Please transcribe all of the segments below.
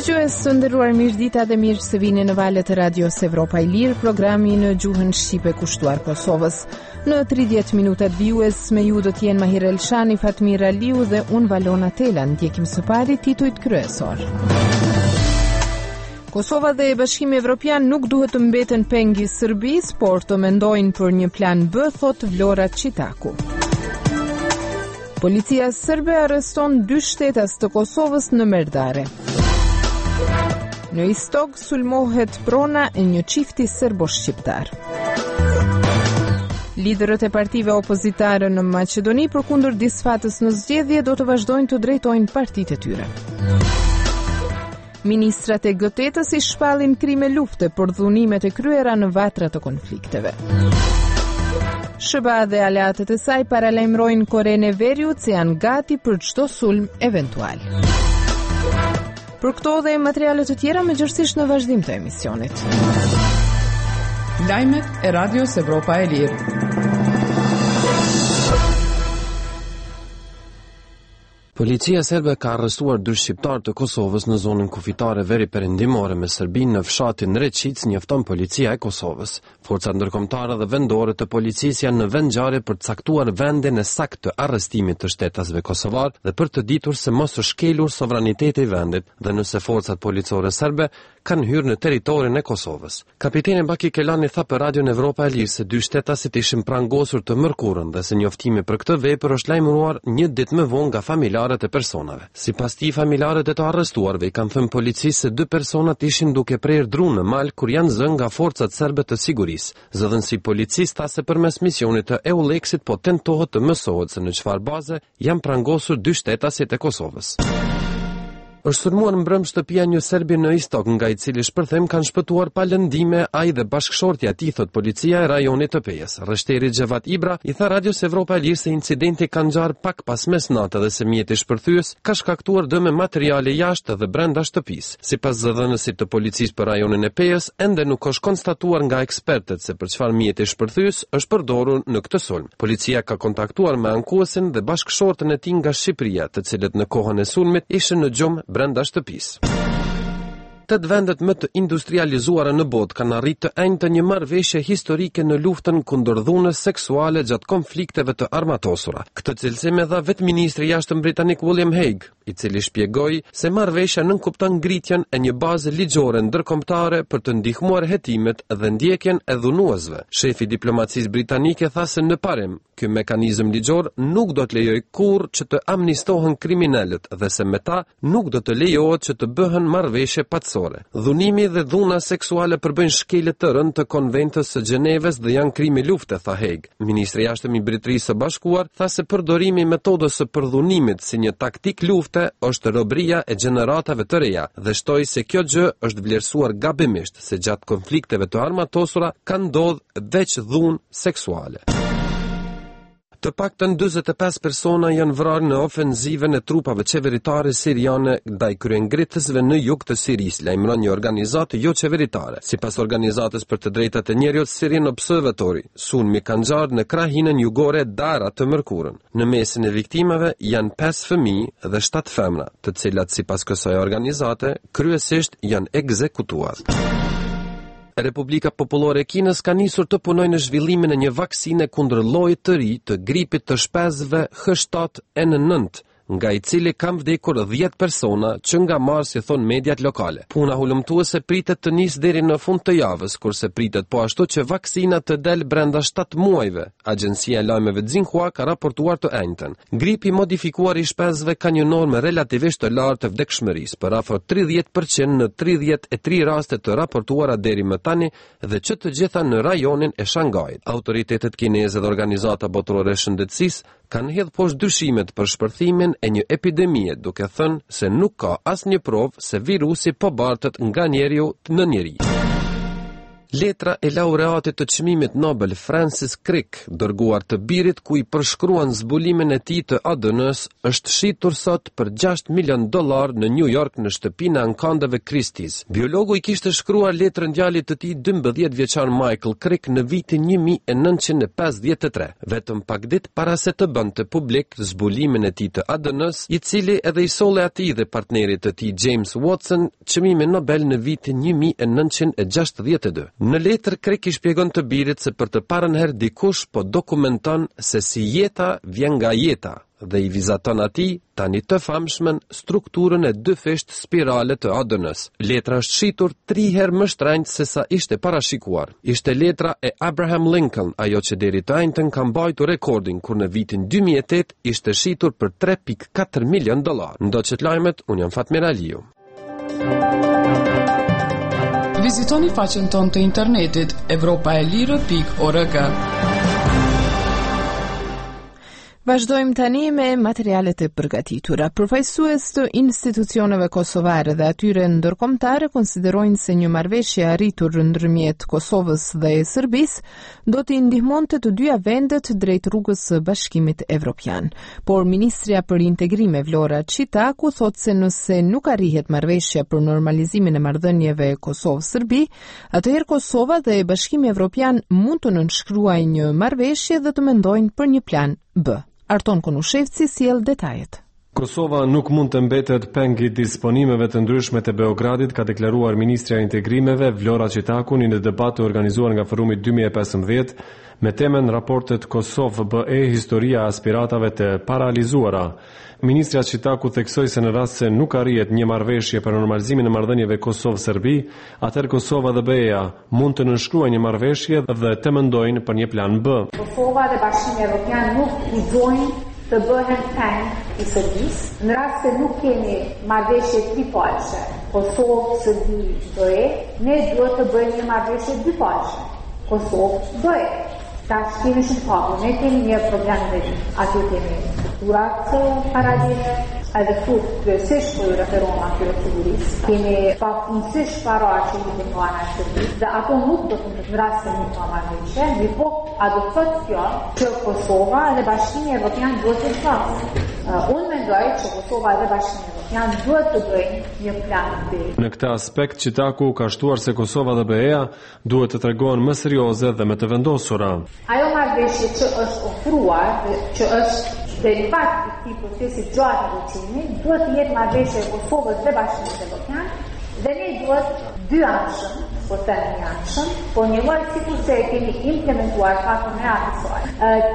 Dëgjues të nderuar, mirëdita dhe mirë se vini në valët e Radios Evropa e Lirë, programi në gjuhën shqipe kushtuar Kosovës. Në 30 minutat vijues me ju do t'jenë Mahir Elshani, Fatmir Aliu dhe unë Valona Tela. Ndjekim së pari titujt kryesor. Kosova dhe Bashkimi Evropian nuk duhet të mbeten pengi Serbis, por të mendojnë për një plan B, thot Vlora Çitaku. Policia serbe arreston 2 shtetas të Kosovës në Merdare. Në Istog sulmohet prona e një çifti serbo-shqiptar. Liderët e partive opozitare në Maqedoni përkundër disfatës në zgjedhje do të vazhdojnë të drejtojnë partitë e tyre. Ministrat e G8-s i shpallin krime lufte për dhunimet e kryera në vatra të konflikteve. SBA dhe aleatët e saj paralajmërojnë Korenë e Veriut se janë gati për çdo sulm eventual. Për këto dhe materialet të tjera mëgjërësisht në vazhdim të emisionit. Lajmet e Radios Evropa e Lirë. Policia serbe ka arrestuar 2 shqiptar të Kosovës në zonën kufitare veri perëndimore me Serbinë në fshatin Reçic, njofton policia e Kosovës. Forcat ndërkombëtare dhe vendore të policisë janë në vendngjarje për të caktuar vendin e saktë të arrestimit të shtetasve kosovar dhe për të ditur se mos është shkelur sovraniteti i vendit dhe nëse forcat policore serbe kanë hyrë në territorin e Kosovës. Kapiteni Baki Kelani tha për Radion Evropa e Lirë se 2 shtetasit ishin prangosur të mërkurën dhe se njoftimi për këtë vepër është lajmëruar një ditë më vonë nga familjarët e personave. Sipas tij, familjarët e të arrestuarve i kanë thënë policisë se 2 personat ishin duke prerë dru në mal kur janë zënë nga forcat serbe të sigurisë. Zëdhënësi policisë tha se përmes misionit të EULEX-it po tentohet të mësohet se në çfarë baze janë prangosur 2 shtetasit e Kosovës. Është sulmuar mbrëm shtëpia një serbi në Istog, nga i cili shpërthem kanë shpëtuar pa lëndime ai dhe bashkëshortja e tij, thot policia e rajonit të Pejës. Rreshteri Xhevat Ibra i tha Radios Evropa e Lirë se incidenti ka ngjarë pak pas mesnatë dhe se mjeti shpërthyes ka shkaktuar dëme materiale jashtë dhe brenda shtëpisë. Sipas zëdhënësit të policisë për rajonin e Pejës, ende nuk është konstatuar nga ekspertët se për çfarë mjeti shpërthyes është përdorur në këtë sulm. Policia ka kontaktuar me ankuesin dhe bashkëshortën e tij nga Shqipëria, të cilët në kohën e sulmit ishin në gjumë brenda shtëpisë. 8 vendet më të industrializuara në botë kanë arritë të enjtë një marrëveshje historike në luftën kundër dhunës seksuale gjatë konflikteve të armatosura. Këtë cilësim e dha vetë ministri i jashtëm britanik William Hague, i cili shpjegoi se marrëveshja nënkupton ngritjen e një baze ligjore ndërkombëtare për të ndihmuar hetimet dhe ndjekjen e dhunuesve. Shefi i diplomacisë britanike tha se në parim ky mekanizëm ligjor nuk do të lejojë kurrë që të amnistohen kriminalët dhe se me ta nuk do të lejohet që të bëhen marrëveshje patësore. Dhunimi dhe dhuna seksuale përbëjnë shkelje të rënd të konventës së Gjeneves dhe janë krime lufte, tha Hague. Ministri i jashtëm i Britanisë së Bashkuar tha se përdorimi i metodës së përdhunimit si një taktik lufte është robëria e gjeneratave të reja dhe shtoi se kjo gjë është vlerësuar gabimisht se gjatë konflikteve të armatosura ka ndodhur veç dhunë seksuale. Të paktën 45 persona janë vrarë në ofenzivën e trupave qeveritare siriane ndaj kryengritësve në jug të Sirisë, lajmëron një organizatë jo qeveritare. Sipas organizatës për të drejtat e njerëzit Syrian Observatory, sulmi ka ngjarë në krahinën jugore Dara të mërkurën. Në mesin e viktimave janë 5 fëmijë dhe 7 femra, të cilat sipas kësaj organizate kryesisht janë ekzekutuar. Republika Popullore e Kinës ka nisur të punojë në zhvillimin e një vaksine kundër llojit të ri të gripit të shpezëve H7N9, nga i cili kam vdekur 10 persona që nga marsi, thon mediat lokale. Puna hulumtuese pritet të nisë deri në fund të javës, kurse pritet po ashtu që vaksina të delë brenda 7 muajve. Agjencia e lajmeve Xinhua ka raportuar të enjtën. Gripi modifikuar i shpezëve ka një normë relativisht të lartë të vdekshmërisë, për afër 30% në 33 raste të raportuara deri më tani dhe që të gjitha në rajonin e Shangajit. Autoritetet kineze dhe organizata botërore e shëndetësisë kanë hedhë poshtë dyshimet për shpërthimin e një epidemie, duke thënë se nuk ka asnjë provë se virusi po bartet nga njeriu në njeri. Letra e laureatit të çmimit Nobel Francis Crick, dërguar të birit ku i përshkruan zbulimin e tij të ADN-s, është shitur sot për $6 milion në New York në shtëpinë e ankandeve Christie's. Biologu i kishte shkruar letrën djalit të tij 12 vjeçar Michael Crick në vitin 1953, vetëm pak ditë para se të bënte publik zbulimin e tij të ADN-s, i cili edhe i solle atij dhe partnerit të tij James Watson çmimin Nobel në vitin 1962. Në letër Crick i shpjegon të birit se për të parën herë dikush po dokumenton se si jeta vjen nga jeta dhe i vizaton atij tani të famshmen strukturën e dy fesht spirale të ADN-s. Letra është shitur 3 herë më shtrenjtë se sa ishte parashikuar. Ishte letra e Abraham Lincoln, ajo që deri të ajntën ka mbajtur rekordin kur në vitin 2008 ishte shitur për $3.4 milion. Ndoqët lajmet, unë jam Fatmir Aliu. Vizitoni faqen tonë të internetit evropaelire.org. Vazhdojmë tani me materialet e përgatitura. Përfaqësues të institucioneve kosovare dhe atyre ndërkombëtare konsiderojnë se një marrëveshje e arritur ndërmjet Kosovës dhe Serbisë do t'i ndihmonte të dyja vendet drejt rrugës së Bashkimit Evropian. Por ministrja për integrim Vlora Çitaku thotë se nëse nuk arrihet marrëveshja për normalizimin e marrëdhënieve Kosovë-Serbi, atëherë Kosova dhe Bashkimi Evropian mund të nënshkruajnë një marrëveshje dhe të mendojnë për një plan B. Arton Konushevci sjell detajet. Kosova nuk mund të mbetet peng i disponimeve të ndryshme të Beogradit, ka deklaruar ministrja e integrimeve Vlora Çitaku në debat të organizuar nga Forumi 2015 me temën Raportet Kosovë-BE, historia e aspiratave të paralizuara. Ministrja Çitaku theksoi se në rast se nuk arrihet një marrëveshje për normalizimin e marrëdhënieve Kosovë-Serbi, atëherë Kosova dhe BE-ja mund të nënshkruajnë një marrëveshje dhe të mendojnë për një plan B. Kosova dhe Bashkimi Evropian nuk guxojnë të bëhen peng i Serbisë, në rast se nuk kemi marrëveshje tripalëshe, Kosovë, Serbi, BE, ne duhet të bëjmë një marrëveshje dypalëshe, Kosovë, BE. Tash kemi shumë papu, ne kemi një problem dhe aty kemi strukturat paralele, edhe këtu kryesisht po ju referohem atyre sigurisë. Kemi pafundësisht para që i të nga ana e Serbisë, dhe ato nuk do të në rast se nuk ka marrëveshje, po a do të thotë kjo që Kosova dhe Bashkimi Evropian duhet të shkasë. Unë mendoj që Kosova dhe Bashkimi Evropian duhet të bëjnë një plan B. Në këtë aspekt Çitaku ka shtuar se Kosova dhe BE-ja duhet të tregohen më serioze dhe më të vendosura. Ajo marrëveshje që është ofruar, që është derivat i këtij procesi gjatë negociimi, duhet të jetë marrëveshje e Kosovës dhe Bashkimit Evropian dhe ne duhet dy anshëm, po të një anshëm, po një lloj sikur se kemi implementuar faktin e asaj.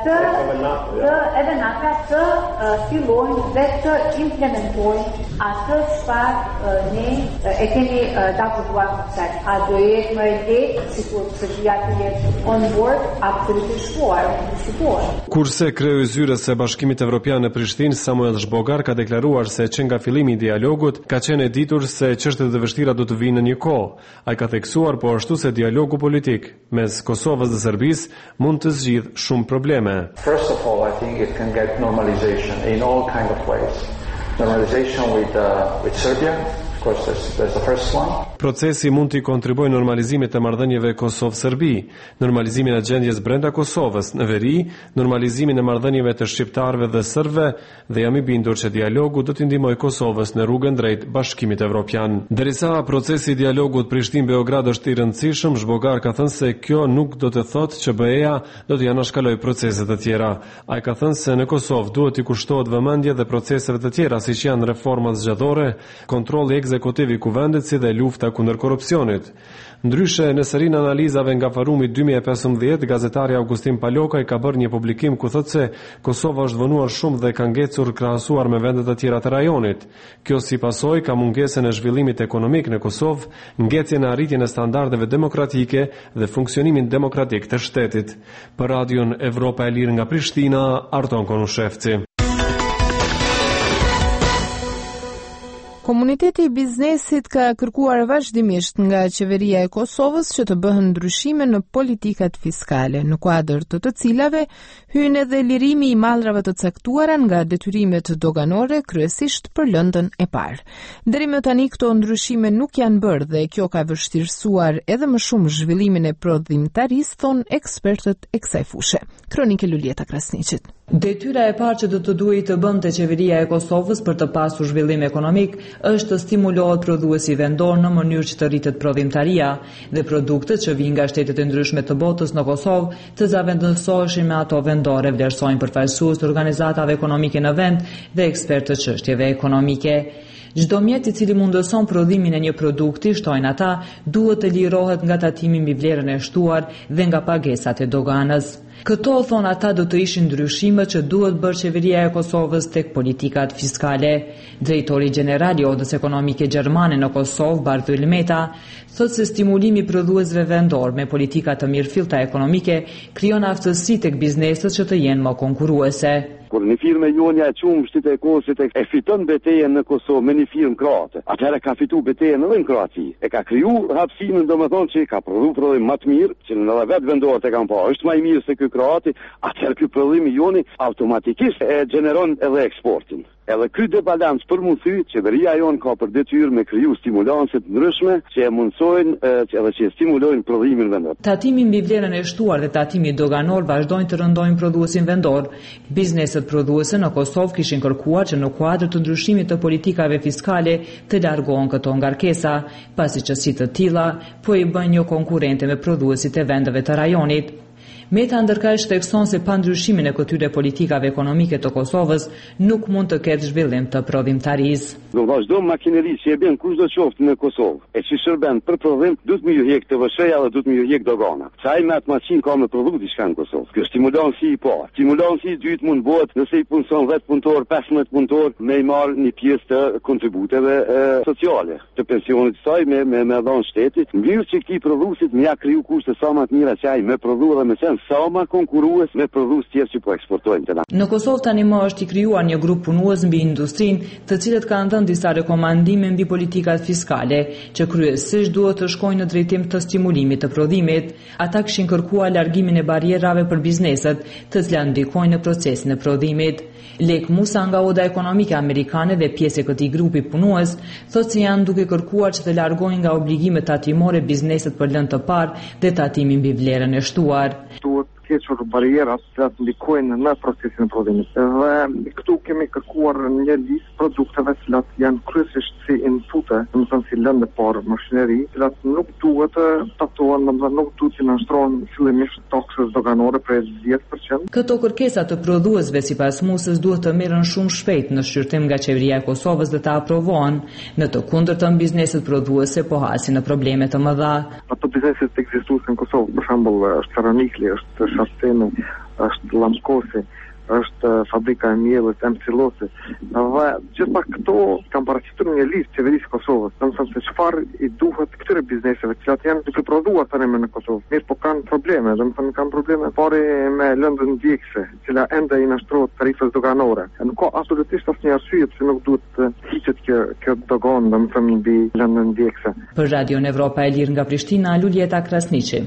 Edhe nata të fillojnë dhe të implementojnë atë çfarë ne e kemi daktuar sot. A do jetë më lehtë sikur Serbia të jetë on board absolutisht diskutuar. Kurse kreu i zyrës së Bashkimit Evropian në Prishtinë, Samuel Zhbogar, ka deklaruar se që nga fillimi i dialogut ka qenë e ditur se çështjet e vështira do të vinë në një kohë. Ai ka theksuar po ashtu se dialogu politik mes Kosovës dhe Serbisë mund të zgjidhë shumë probleme. First of all, I think it can get normalization in all kind of ways. Normalization with Serbia. Of course, there's the first one. Procesi mund të kontribuojë normalizimit të marrëdhënieve Kosovë-Serbi, normalizimin e gjendjes brenda Kosovës në veri, normalizimin e marrëdhënieve të shqiptarëve dhe serbëve, dhe jam i bindur që dialogu do të ndihmojë Kosovës në rrugën drejt Bashkimit Evropian. Derisa procesi i dialogut Prishtinë-Beograd është i rëndësishëm, Zhbogar ka thënë se kjo nuk do të thotë që BE-ja do të anashkalojë procese të tjera. Ai ka thënë se në Kosovë duhet i kushtohet vëmendje dhe proceseve të tjera, siç janë reformat zgjedhore, kontrolli ekzekutiv i kuvendit si dhe lufta kundër korrupsionit. Ndryshe, në serinë analizave nga Forumi 2015, gazetari Augustin Palokaj ka bërë një publikim ku thotë se Kosova është vonuar shumë dhe ka ngecur krahasuar me vendet e tjera të rajonit. Kjo si pasojë ka mungesën e zhvillimit ekonomik në Kosovë, ngecjen e arritjen e standardeve demokratike dhe funksionimin demokratik të shtetit. Për Radion Evropa e Lirë nga Prishtina, Arton Konushevci. Komuniteti i biznesit ka kërkuar vazhdimisht nga qeveria e Kosovës që të bëhen ndryshime në politikat fiskale, në kuadër të cilave hyn edhe lirimi i mallrave të caktuara nga detyrimet doganore, kryesisht për lëndën e parë. Deri më tani këto ndryshime nuk janë bërë dhe kjo ka vështirësuar edhe më shumë zhvillimin e prodhimtarisë, thon ekspertët e kësaj fushë. Kronikë Lulieta Krasniqit. Detyra e parë që do të duhej të bënte qeveria e Kosovës për të pasur zhvillim ekonomik është të stimulohet prodhuesi vendor në mënyrë që të rritet prodhimtaria dhe produktet që vijnë nga shtetet e ndryshme të botës në Kosovë të zavendësoheshin me ato vendore, vlerësojnë përfaqësues të organizatave ekonomike në vend dhe ekspertë të çështjeve ekonomike. Çdo mjet i cili mundëson prodhimin e një produkti, shtojnë ata, duhet të lirohet nga tatimi mbi vlerën e shtuar dhe nga pagesat e doganës. Këto, thon ata, do të ishin ndryshimet që duhet bërë qeveria e Kosovës tek politikat fiskale. Drejtori general i Odës Ekonomike Gjermane në Kosovë, Barthyl Meta, thotë se stimulimi i prodhuesve vendor me politika të mirëfillta ekonomike krijon aftësi tek bizneset që të jenë më konkurruese. Kur një firmë e jonja e qumë shtit e kosit e fiton betejën në Kosovë me një firmë kroate, atëherë ka fitu betejën edhe në Kroaci. E ka kriju hapësimin, domethënë që ka prodhim më të mirë, që në vetë vendorët e kanë pa, është më i mirë se ky kroati, atëherë ky prodhim i joni automatikisht e gjeneron edhe eksportin. Edhe ky debalans për mu thy, qeveria jonë ka për detyrë me kriju stimulanse të ndryshme që e mundsojnë edhe që e stimulojnë prodhimin vendor. Tatimi mbi vlerën e shtuar dhe tatimi doganor vazhdojnë të rëndojnë prodhuesin vendor. Bizneset prodhuese në Kosovë kishin kërkuar që në kuadër të ndryshimit të politikave fiskale të largohen këto ngarkesa, pasi që si të tilla po i bën një konkurrente me prodhuesit e vendeve të rajonit. Meta ndërkaq thekson se pa ndryshimin e këtyre politikave ekonomike të Kosovës nuk mund të ketë zhvillim të prodhimtarisë. Çdo makineri që e bën kushdo qoftë në Kosovë, e që shërben për prodhim, duhet më ju hjek të vësheja dhe duhet më ju hjek dogana. Sa ai me atë makinë ka me prodhu diçka në Kosovë. Kjo stimulansi i parë. Stimulansi i dytë mund bëhet nëse i punson 10 punëtor, 15 punëtor me i marr një pjesë të kontributeve sociale, të pensionit të saj me dhon shtetit, mirë që këtij prodhuesit më ja kriju kushte sa më të mira që ai me prodhu dhe me sen sa më konkurrues me prodhues tjerë që po eksportojnë të na. Në Kosovë tani më është i krijuar një grup punues mbi industrinë, të cilët kanë dhënë disa rekomandime mbi politikat fiskale, që kryesisht duhet të shkojnë në drejtim të stimulimit të prodhimit. Ata kishin kërkuar largimin e barrierave për bizneset, të cilat ndikojnë në procesin e prodhimit. Lek Musa nga Oda Ekonomike Amerikane dhe pjesë e këtij grupi punues, thotë se janë duke kërkuar që të largojnë nga obligimet tatimore bizneset për lëndë të parë dhe tatimin mbi vlerën e shtuar. Hequr barrierat që ndikojnë në procesin e prodhimit. Dhe këtu kemi kërkuar një listë produkteve që janë kryesisht si inpute, domethënë si lëndë parë mashineri, që nuk duhet të tatohen, domethënë nuk duhet të nënshtrohen fillimisht taksës doganore për 10%. Këto kërkesa të prodhuesve sipas Musës duhet të merren shumë shpejt në shqyrtim nga qeveria e Kosovës dhe të aprovohen. Në të kundërtën bizneset prodhuese po hasin në probleme të mëdha. Ato bizneset të ekzistuese në Kosovë, për shembull, është Karanikli, është Shastemi, është Lamkosi, është fabrika e miellit Emcilosi. Dhe gjitha këto kanë paraqitur një listë qeverisë Kosovës, domethënë se çfarë i duhet këtyre bizneseve që janë duke prodhuar tani në Kosovë. Mirë, po kanë probleme, domethënë kanë probleme pari me lëndën ndjekëse, që ende i nashtrohet tarifës doganore. Nuk ka absolutisht asnjë arsye pse nuk duhet të hiqet kjo dogan, domethënë mbi lëndën ndjekëse. Për Radio Evropa e Lirë nga Prishtina, Lulieta Krasniqi.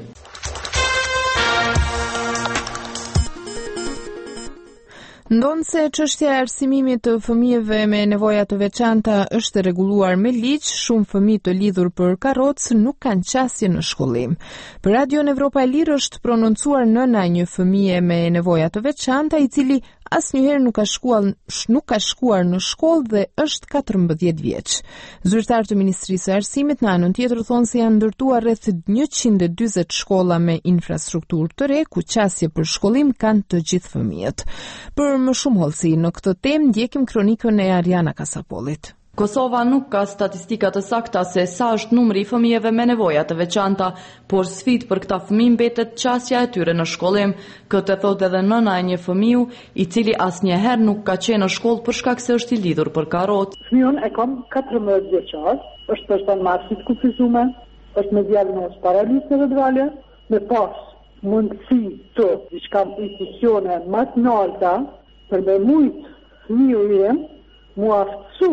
Ndonë se çështja e arsimimit të fëmijëve me nevoja të veçanta është rregulluar me ligj, shumë fëmijë të lidhur për karrocë nuk kanë qasje në shkollim. Për Radio Evropa e Lirë është prononcuar nëna e një fëmije me nevoja të veçanta, i cili asnjëherë nuk ka shkuar në shkollë dhe është 14 vjeç. Zyrtar të Ministrisë së Arsimit në anën tjetër thonë se janë ndërtuar rreth 140 shkolla me infrastrukturë të re, ku qasje për shkollim kanë të gjithë fëmijët. Për më shumë hollësi në këtë temë ndjekim kronikën e Ariana Kasapolit. Kosova nuk ka statistika të sakta se sa është numri i fëmijëve me nevoja të veçanta, por sfidë për këta fëmijë mbetet qasja e tyre në shkollim. Këtë thotë edhe nëna e një fëmiu, i cili asnjëherë nuk ka qenë në shkollë për shkak se është i lidhur për karrocë. Fëmijën e kam 14 vjeçar, është person me arsit kufizuar, është me diagnozë paralizë cerebrale, me pas mundësi të diçka institucione më të larta për me mujt fëmijën mu aftësu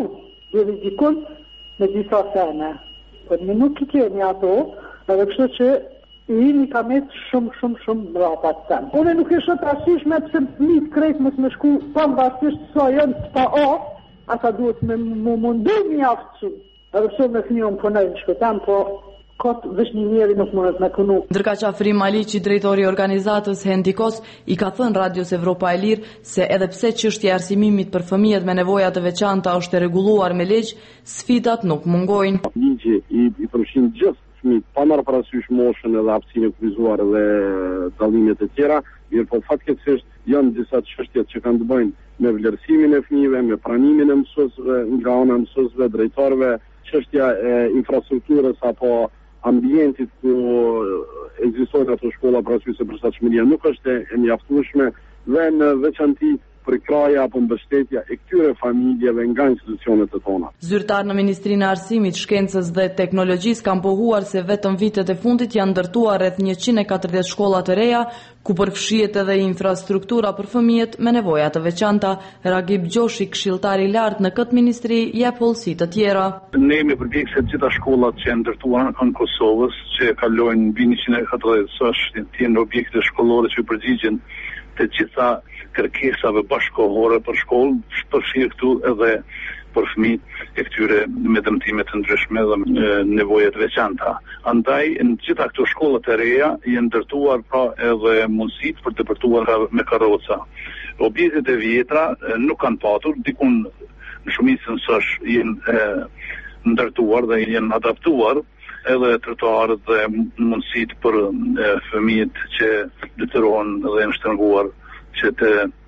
juridikun me disa sene. Por ne nuk I keni ato, edhe kështu që jemi ka met shumë mrapa të sen. Unë nuk isha të asishme pse fëmijët krejt mos me shku pavarësisht sa janë pa ata duhet me mundu një aftësu. Edhe kështu me fëmijën punoj në shpëtan, po kot veç një njeri nuk mundet me punu. Ndërka që Afrim Maliqi, drejtori I organizatës Hendikos, I ka thënë Radios Evropa e Lirë se edhe pse çështja e arsimimit për fëmijët me nevoja të veçanta është e rregulluar me ligj, sfidat nuk mungojnë. Ligji I përfshin gjithë fëmijët, pa marrë parasysh moshën edhe aftësinë e kufizuar edhe dallimet e tjera, mirë po fatkeqësisht janë disa çështje që kanë të bëjnë me vlerësimin e fëmijëve, me pranimin e mësuesve nga ana e mësuesve, drejtorëve, çështja e infrastrukturës apo ambientit ku ekzistojnë ato shkolla për arsye se përshtatshmëria nuk është e mjaftueshme dhe në veçanti për kraja apo mbështetja e këtyre familjeve nga institucionet e tona. Zyrtar në Ministrinë e Arsimit, Shkencës dhe Teknologjisë kanë pohuar se vetëm vitet e fundit janë ndërtuar rreth 140 shkolla të reja, ku përfshihet edhe infrastruktura për fëmijët me nevoja të veçanta. Ragib Gjoshi, këshilltar I lartë në këtë ministri, jep hollësi të tjera. Ne jemi përgjegjës se gjitha shkollat që janë ndërtuar në Kosovës, që kalojnë mbi 140 të jenë objekte shkollore që përgjigjen të gjitha kërkesave bashkëkohore për shkollë, përfshirë këtu edhe për fëmijët e këtyre me dëmtime të ndryshme dhe nevoja të veçanta. Andaj, në gjitha këto shkollat e reja janë ndërtuar pra edhe mundësitë për të depërtuar me karroca. Objektet e vjetra nuk kanë patur, dikun në shumicën sosh janë ndërtuar dhe janë adaptuar edhe trotuarët dhe mundësitë për fëmijët që detyrohen dhe janë shtrënguar që të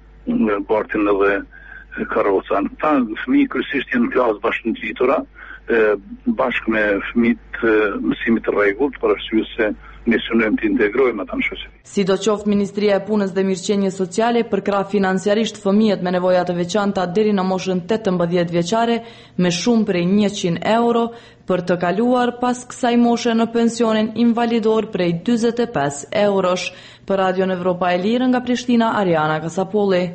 bartin edhe karrocan. Ta fëmijë kryesisht janë në klasë bashkëngjitura, bashkë me fëmijët mësimit të rregullt, për arsye se ne synojmë të integrojmë ata në shoqëri. Sidoqoftë, Ministria e Punës dhe Mirëqenies Sociale përkrah financiarisht fëmijët me nevoja të veçanta deri në moshën 18 vjeçare me shumë prej 100 euro për të kaluar pas kësaj moshe në pensionin invalidor prej 45 eurosh. Për Radion Evropa e Lirë nga Prishtina, Ariana Kasapolli.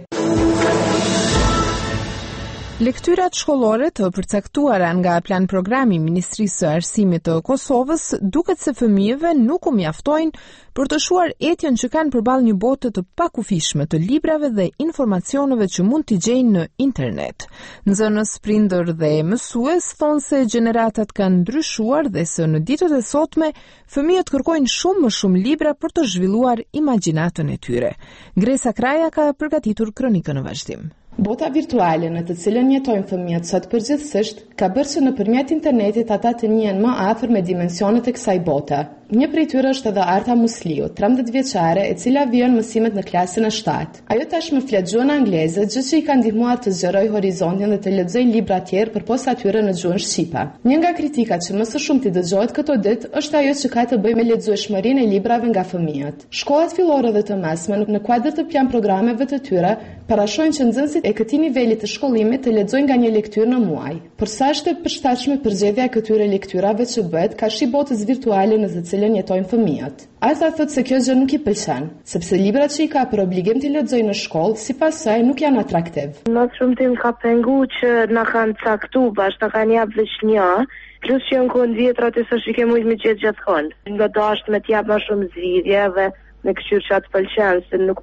Lektyrat shkollore të përcaktuara nga plan programi Ministrisë së Arsimit të Kosovës duket se fëmijëve nuk u mjaftojnë për të shuar etjen që kanë përballë një bote të pakufishme të librave dhe informacioneve që mund t'i gjejnë në internet. Nxënës, prindër dhe mësues thonë se gjeneratat kanë ndryshuar dhe se në ditët e sotme fëmijët kërkojnë shumë më shumë libra për të zhvilluar imagjinatën e tyre. Gresa Kraja ka përgatitur kronikën në vazhdim. Bota virtuale në të cilën jetojnë fëmijët sot përgjithsisht ka bërë që nëpërmjet internetit ata të njihen më afër me dimensionet e kësaj bote. Një prej tyre është edhe Arta Musliu, 13 vjeçare, e cila vjen mësimet në klasën e 7. Ajo tashmë flet gjuhën angleze, gjë që I ka ndihmuar të zgjerojë horizontin dhe të lexojë libra të tjerë përpos atyre në gjuhën shqipe. Një nga kritikat që më së shumti dëgjohet këto ditë është ajo që ka të bëjë me lexueshmërinë e librave nga fëmijët. Shkollat fillore dhe të mesme në kuadër të plan programeve të tyre parashojnë që nxënësit e këtij niveli të shkollimit të lexojnë nga një lektyrë në muaj. Por sa është e përshtatshme përgjedhja e këtyre lektyrave që bëhet ka shi botës virtuale në të cilën jetojnë fëmijët. Arta thotë se kjo gjë nuk I pëlqen, sepse librat që I ka për obligim të lexojë në shkollë, sipas saj nuk janë atraktiv. Në shumtim ka pengu që na kanë caktu bash, na kanë jap veç një, plus që në kohën vjetra të s'është I ke mujt me gjetë gjithkohën. Nga dashtë me t'jap më shumë zgjidhje dhe me këshirë që atë pëlqen, se nuk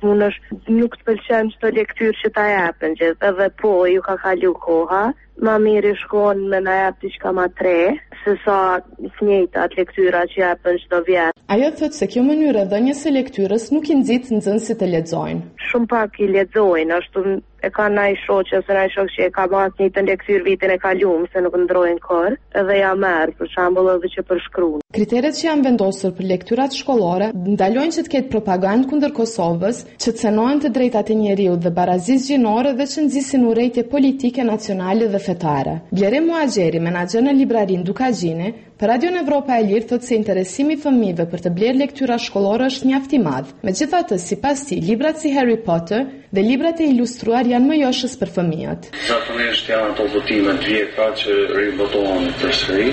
të pëlqen çdo lektyrë që ta japën gjithë, edhe po ju ka kalu koha, ma mirë shkon me na jap diçka ma tre, se sa njëjtë atë lektyra që japën çdo vit. Ajo thotë se kjo mënyrë e dhënies së lektyrës nuk I nxit nxënësit të lexojnë. Shumë pak I lexojnë, ashtu e ka ndaj shoqë ose ndaj shok që e ka marrë një të lektyrë vitin e kaluar, se nuk ndrojnë kohë, edhe ja merr, për shembull edhe që përshkruan. Kriteret që janë vendosur për lektyrat shkollore ndalojnë që të ketë propagandë kundër Kosovës, që të cenohen të drejtat e njeriut dhe barazisë gjinore dhe që nxisin urrejtje politike nacionale dhe fetare. Blerim Muaxheri, menaxher në librarin Dukagjini, për Radion Evropa e Lirë thotë se interesimi I fëmijëve për të blerë lektyra shkollore është mjaft I madh. Megjithatë, sipas tij, librat si Harry Potter dhe librat e ilustruar janë më joshës për fëmijët. Zakonisht janë ato botime të vjetra që ribotohen përsëri.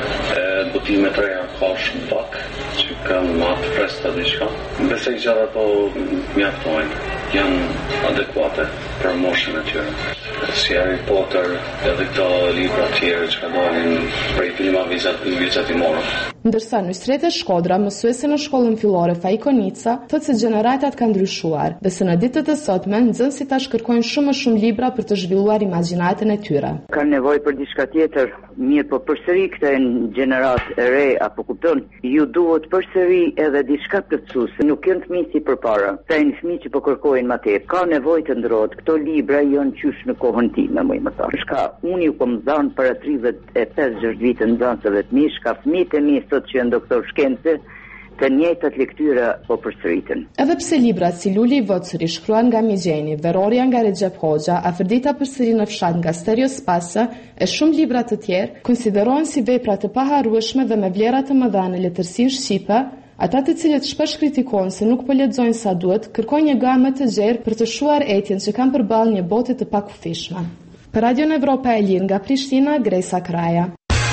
Botimet e reja ka shumë pak, që kanë më të freskëta diçka. Besoj që ato mjaftojnë, janë adekuate për moshën e tyre. si Harry Potter edhe këto libra të tjerë që dalin prej filmave vizatimore. Ndërsa në Shtretë e Shkodra, mësuese në shkollën fillore Fajkonica thotë se gjeneratat kanë ndryshuar dhe se në ditët e sotme nxënësit tash kërkojnë shumë më shumë libra për të zhvilluar imagjinatën e tyre. Kanë nevojë për diçka tjetër, mirë, po përsëri këtë gjenerat e re apo kupton, ju duhet përsëri edhe diçka plotësuese, nuk janë fëmijë si përpara. Ata janë fëmijë që po kërkojnë më tepër. Ka nevojë të ndrohet. Këto libra janë qysh në kohën time, më thon. Shka unë ju kom dhënë para 35-60 vite nxënësve të mi, shka fëmijët e mi sot që janë doktor shkence, të njëjtat lektyra po përsëriten. Edhe pse librat si Luli i Vocëri shkruan nga Migjeni, Veroria nga Recep Hoxha, Afërdita përsëri në fshat nga Stereo Spasa e shumë libra të tjerë, konsiderohen si vepra të paharrueshme dhe me vlera të mëdha në letërsinë shqipe. Ata të cilët shpesh kritikohen se nuk po lexojnë sa duhet, kërkojnë një gamë të gjerë për të shuar etjen që kanë përballë një bote të pakufishme. Për Radion Evropa e Lirë nga Prishtina, Gresa Kraja.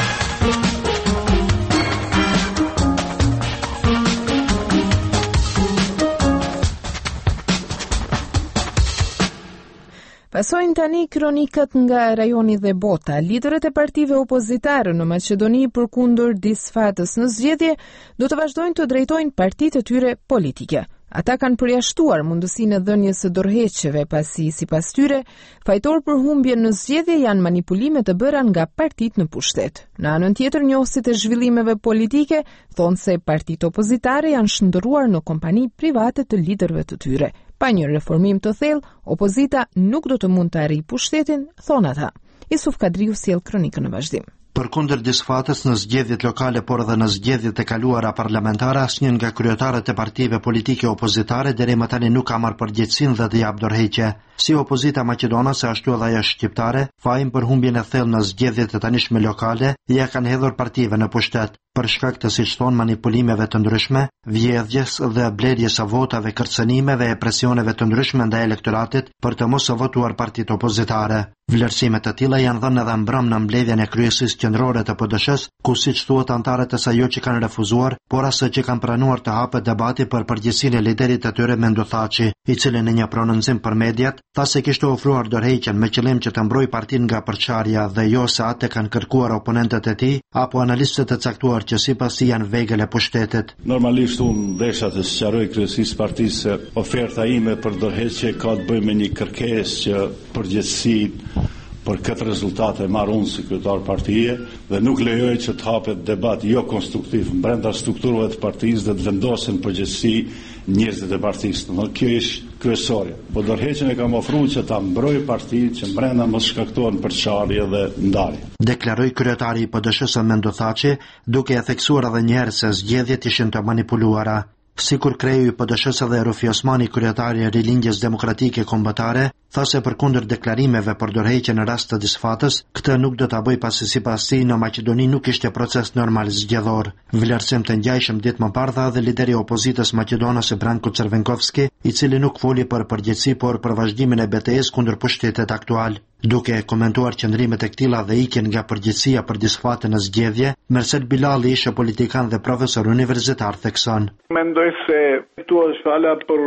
Pasojnë tani kronikat nga rajoni dhe bota. Liderët e partive opozitare në Maqedoni përkundër disfatës në zgjedhje do të vazhdojnë të drejtojnë partitë e tyre politike. Ata kanë përjashtuar mundësinë e dhënies së dorëheqjeve pasi sipas tyre, fajtor për humbjen në zgjedhje janë manipulime të bëra nga partitë në pushtet. Në anën tjetër, njohësit e zhvillimeve politike thonë se partitë opozitare janë shndërruar në kompani private të liderëve të tyre. Pa një reformim të thellë, opozita nuk do të mund të arrijë pushtetin, thonë ata. Isuf Kadriu sjell kronikën në vazhdim. Përkundër disfatës në zgjedhjet lokale, por edhe në zgjedhjet e kaluara parlamentare, asnjë nga kryetarët e partive politike opozitare deri më tani nuk ka marrë përgjegjësinë dhe të jap dorëheqje. Si opozita maqedonase ashtu edhe ajo shqiptare, fajin për humbjen e thellë në zgjedhjet e tanishme lokale ja kanë hedhur partive në pushtet. Për shkak të, siç thon, manipulimeve të ndryshme, vjedhjes dhe blerjes së votave, kërcënimeve e presioneve të ndryshme ndaj elektoratit për të mos votuar partitë opozitare. Vlerësime të tilla janë dhënë edhe mbrëm në mbledhjen e kryesisë qendrore të PD-s, ku siç thuhet anëtarët e saj jo që kanë refuzuar, por as që kanë pranuar të hapet debati për përgjegjësinë e liderit të tyre Mendo Thaçi, i cili në një prononcim për mediat tha se kishte ofruar dorëheqjen me qëllim që të mbrojë partinë nga përçarja dhe jo se atë kanë kërkuar oponentët e tij apo analistët e caktuar që sipas tij janë vegël e pushtetit. Normalisht unë desha të sqaroj kryesisë partisë se oferta ime për dorëheqje ka të bëjë me një kërkesë që përgjegjësinë për këtë rezultate marr unë si kryetar partie dhe nuk lejoj që të hapet debat jo konstruktiv brenda strukturave të partisë dhe të vendosen përgjegjësi njerëzit e partisë. Kjo është kryesorja. Po dorëheqjen e kam ofruar që ta mbroj partitë që brenda mos shkaktohen përçarje dhe ndarje. Deklaroi kryetari i PD-s Mendo Thaçi, duke e theksuar edhe një herë se zgjedhjet ishin të manipuluara. Sikur kreu i PD-s dhe Rufi Osmani, kryetari i Rilindjes Demokratike Kombëtare, tha se përkundër deklarimeve për dorëheqje në rast të disfatës, këtë nuk do ta bëj pasi sipas tij në Maqedoni nuk ishte proces normal zgjedhor. Vlerësim të ngjajshëm ditë më parë dha edhe lideri i opozitës maqedonase Branko Cervenkovski, i cili nuk foli për përgjegjësi por për vazhdimin e betejës kundër pushtetit aktual. Duke komentuar qëndrimet e këtilla dhe ikjen nga përgjegjësia për disfatën në zgjedhje, Mersel Bilali, ishte politikan dhe profesor universitar, thekson: Mendoj se këtu është fjala për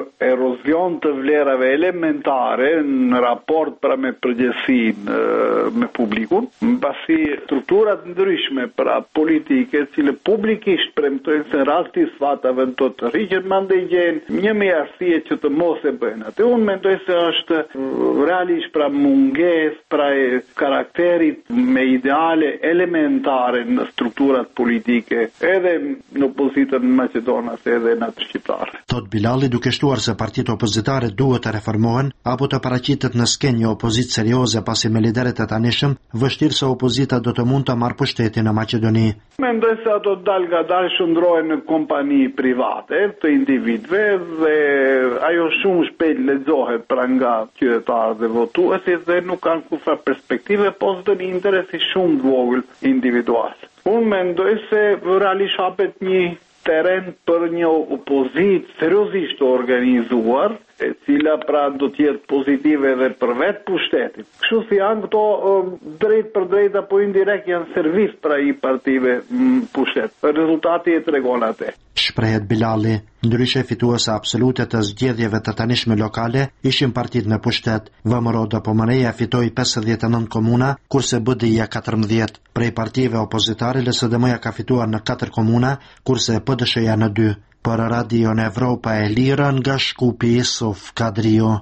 erozion të vlerave elementare në raport pra me përgjegjësinë me publikun, mbasi strukturat ndryshme pra politike, cilë publikisht premtojnë se rasti disfatave do të rriqen mandej gjenë një arsye që të mos e bëjnë. Atë unë mendoj se është realisht pra munges pra karakterit me ideale elementare në strukturat politike edhe në opozitën maqedonase edhe në atë shqiptare. Thot Bilali, duke shtuar se partitë opozitare duhet të reformohen apo të paraqitet në skenë një opozitë serioze pasi me liderët e tanishëm vështirë se opozita do të mund të marrë pushtetin në Maqedoni. Mendoj se ato dal shndrohen në kompani private të individëve dhe ajo shumë shpejt lexohet pra nga qytetarët dhe votuesit dhe nuk kanë kufa perspektive, po s'do një interesi shumë të vogël individual. Unë mendoj se realisht hapet një teren për një opozitë seriozisht të organizuar, e cila pra do të jetë pozitive edhe për vetë pushtetin. Kështu si janë këto drejt për drejt apo indirekt janë servis pra i partive pushtet. Rezultati e tregon atë. Shprehet Bilali, ndryshe fituese absolute të zgjedhjeve të tanishme lokale ishin partitë me pushtet. VMRO DPMR-ja fitoi 59 komuna, kurse BDI-ja 14. Prej partive opozitare LSDM-ja ka fituar në 4 komuna, kurse PDSH-ja në 2. Për Radio Evropa e Lirë nga Shkupi Isuf Kadrio.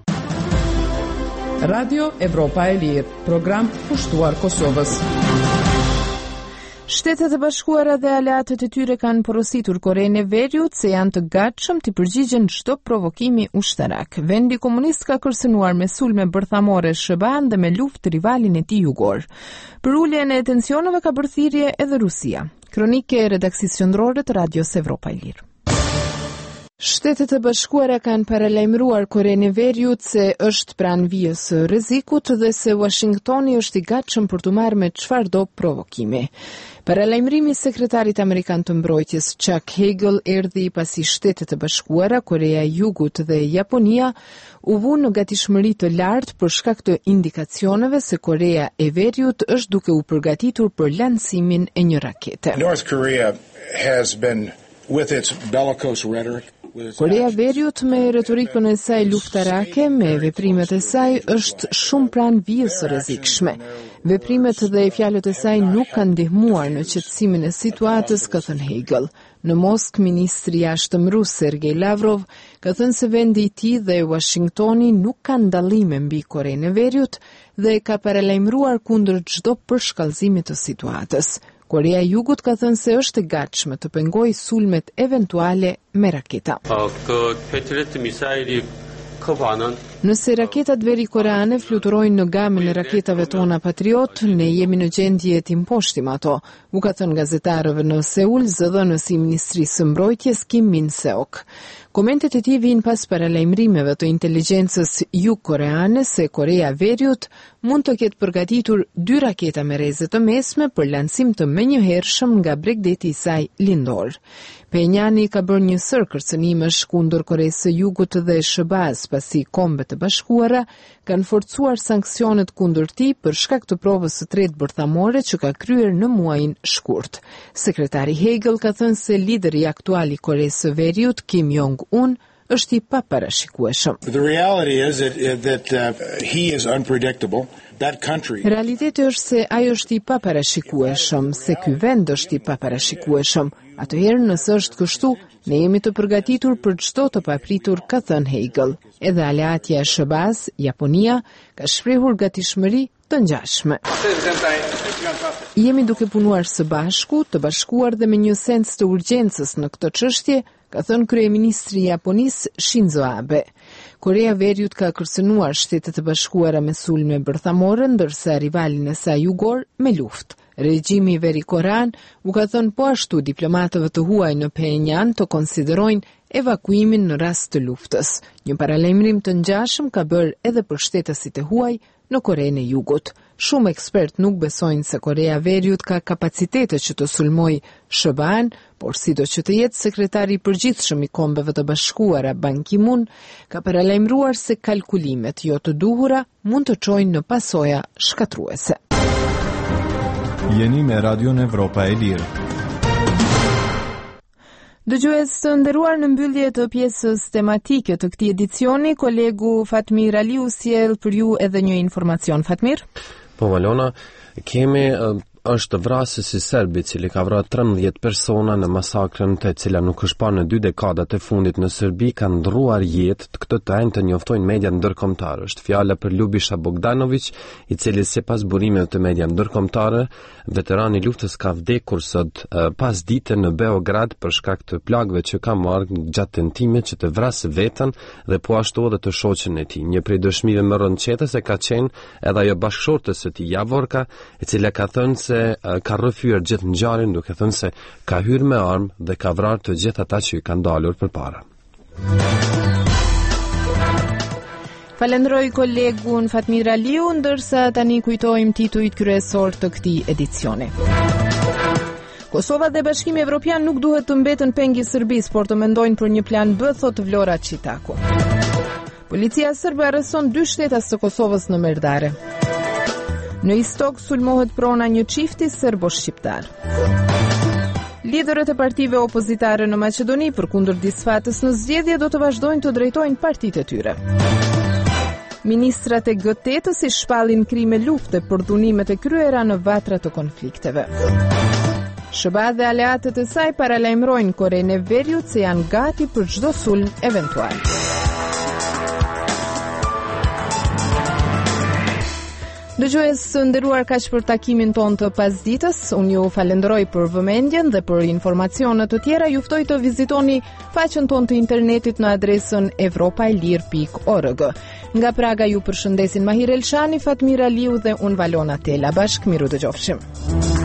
Radio Evropa e Lirë, program pushtuar Kosovës. Shtetet e Bashkuara dhe aleatët e tyre kanë porositur Korenë e Veriut se janë të gatshëm të përgjigjen çdo provokimi ushtarak. Vendi komunist ka kërcënuar me sulme bërthamore SBA-n dhe me luftë rivalin e tij jugor. Për uljen e tensioneve ka bërë thirrje edhe Rusia. Kronike e redaksisë qendrore të Radios Evropa e Lirë. Shtetet e Bashkuara kanë paralajmëruar Korenë e Veriut se është pranë vijës së rrezikut dhe se Washingtoni është i gatshëm për të marrë me çfarëdo provokimi. Paralajmërimi i sekretarit amerikan të mbrojtjes Chuck Hagel erdhi pasi Shtetet e Bashkuara, Korea e Jugut dhe Japonia u vunë në gatishmëri të lartë për shkak të indikacioneve se Korea e Veriut është duke u përgatitur për lancimin e një rakete. North Korea has been with its bellicose rhetoric. Korea e Veriut me retorikën e saj luftarake, me veprimet e saj, është shumë pranë vijës së rrezikshme. Veprimet dhe fjalët e saj nuk kanë ndihmuar në qetësimin e situatës, ka thënë Hagel. Në Moskë, ministri i jashtëm rus Sergej Lavrov ka thënë se vendi i tij dhe Washingtoni nuk kanë dallime mbi Korenë e Veriut dhe ka paralajmëruar kundër çdo përshkallëzimi të situatës. Korea e Jugut ka thënë se është e gatshme të pengojë sulmet eventuale me raketa. Nëse raketat veri-koreane fluturojnë në gamën e raketave tona Patriot, ne jemi në gjendje të imposhtim ato, u ka thënë gazetarëve në Seul zëdhënësi i Ministrisë së Mbrojtjes Kim Min-seok. Komentet e tij vijnë pas paralajmërimeve të inteligjencës jug-koreane se Korea e Veriut mund të ketë përgatitur 2 raketa me rreze të mesme për lancim të menjëhershëm nga Bregdeti i saj lindor. Pyongyani ka bërë një sër kërcënimesh kundër Koresë së Jugut dhe SBA-s pasi Kombet e Bashkuara kanë forcuar sanksionet kundër tij për shkak të provës së tretë bërthamore që ka kryer në muajin shkurt. Sekretari Hagel ka thënë se lideri aktual i Koresë së Veriut, Kim Jong-un, është i paparashikueshëm. The reality is that he is unpredictable. Realiteti është se ai është i paparashikueshëm, se ky vend është i paparashikueshëm. Atëherë nëse është kështu, ne jemi të përgatitur për çdo të papritur, ka thënë Hagel. Edhe aleatja e SBA-s, Japonia, ka shprehur gatishmëri të ngjashme. Jemi duke punuar së bashku, të bashkuar dhe me një sens të urgjencës në këtë çështje, ka thënë kryeministri i Japonisë Shinzo Abe. Korea e Veriut ka kërcënuar Shtetet e Bashkuara me sulme bërthamore, ndërsa rivalin e saj jugor me luftë. Regjimi veri-korean u ka thënë po ashtu diplomatëve të huaj në Pyongyang të konsiderojnë evakuimin në rast të luftës. Një paralajmërim të ngjashëm ka bërë edhe për shtetësit e huaj në Korenë e Jugut. Shumë ekspert nuk besojnë se Korea e Veriut ka kapacitete që të sulmojë SBA-n, por sido që të jetë sekretari i përgjithshëm i Kombeve të Bashkuara Ban Ki-moon ka paralajmëruar se kalkulimet jo të duhura mund të çojnë në pasoja shkatruese. Jeni me Radio Evropa e Lirë. Dëgjues të nderuar, në mbyllje të pjesës tematike të këtij edicioni, kolegu Fatmir Aliu sjell për ju edhe një informacion. Fatmir? Po, Valona, kemi është vrasës i serbi cili ka vrarë 13 persona në masakrën të cila nuk është parë në 2 dekadat e fundit në Serbi, ka ndruar jetë të këtë të enjë të njoftojnë media ndërkombëtare. Është fjala për Ljubisha Bogdanović, i cili sipas burimeve të media ndërkombëtare, veterani i luftës ka vdekur sot pas dite në Beograd për shkak të plagëve që ka marrë gjatë tentimit që të vrasë veten dhe po ashtu edhe të shoqën e tij. Një prej dëshmive më rëndësishme ka qenë edhe ajo bashkëshortes së tij, Javorka, e cila ka thënë se ka rrëfyer gjithë ngjarjen, duke thënë se ka hyrë me armë dhe ka vrarë të gjithë ata që i kanë dalur përpara. Falenderoj kolegun Fatmir Aliu, ndërsa tani kujtojmë titujt kryesor të këtij edicioni. Kosova dhe Bashkimi Evropian nuk duhet të mbeten peng i Serbisë, por të mendojnë për një plan B, thot Vlora Çitaku. Policia serbe arreston 2 shtetas të Kosovës në Merdare. Në Istok sulmohet prona një çifti serbo-shqiptar. Liderët e partive opozitare në Maqedoni përkundër disfatës në zgjedhje do të vazhdojnë të drejtojnë partitë e tyre. Ministrat e G8-s i shpallin krime lufte për dhunimet e kryera në vatra të konflikteve. SBA dhe aleatët e saj paralajmërojnë Korenë e Veriut se janë gati për çdo sulm eventual. Dëgjues së nderuar, kaq për takimin ton të pasditës. Unë ju falenderoj për vëmendjen dhe për informacionet të tjera. Ju ftoj të vizitoni faqen ton të internetit në adresën evropailir.org. Nga Praga ju përshëndesin Mahir Elshani, Fatmira Liu dhe unë Valona Tela. Bashkë miru dëgjofshim.